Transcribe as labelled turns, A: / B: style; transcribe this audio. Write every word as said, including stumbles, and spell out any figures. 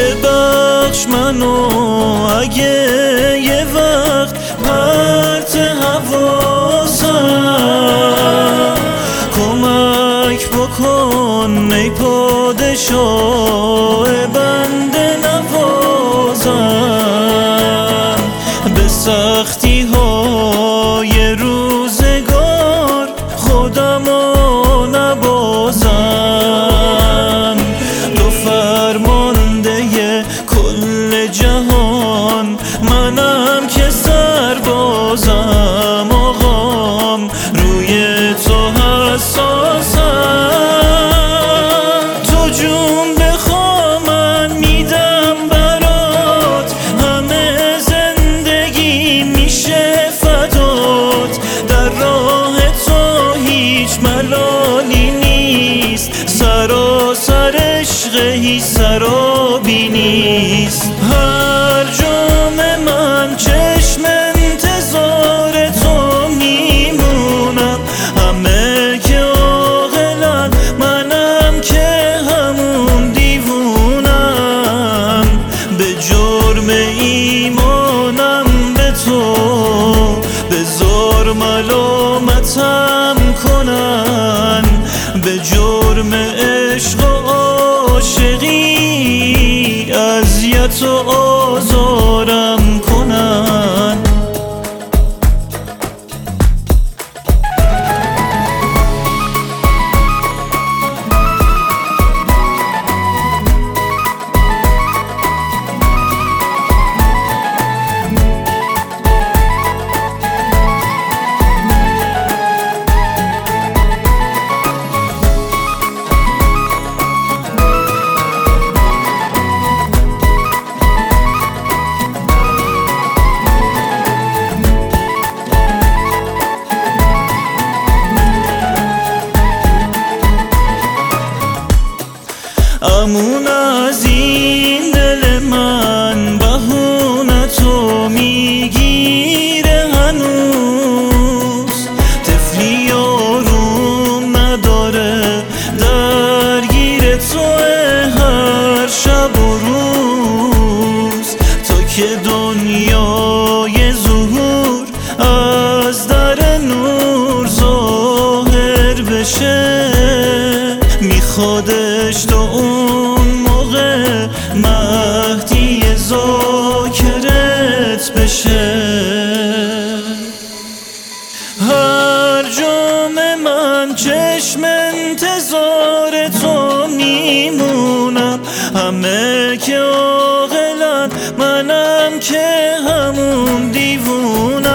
A: ببخش منو اگه یه وقت پرت حواسم، کمک بکن ای پادشاه بنده نوازم. به سختی های روزگار خودمو نبازم، تو فرمانده کل جهان منم که سربازم. آقام روی تو حساسم، تو جون بخوا من میدم برات، همه زندگی میشه فدات. در راه تو هیچ ملالی نیست، سراسر عشق هیچ سرابی نیست. هر جام من چشم انتظار تو میمونم، همه که عاقلن منم که همون دیوونم. به جرم ایمانم به تو بذار ملامتم کنن، به جرم عشق و عاشقی اذیت و آزارم کنن. امون از این دل من بهونه تو میگیره هنوز، طفلی آروم نداره درگیر تو هر شب و روز. تا که دنیای ظهور از در نور ظاهر بشه، میخوادش تو اون موقع مهدی ذاکرت بشه. هر جام من چشم انتظار تو میمونم، همه که عاقلن منم که همون دیوونم.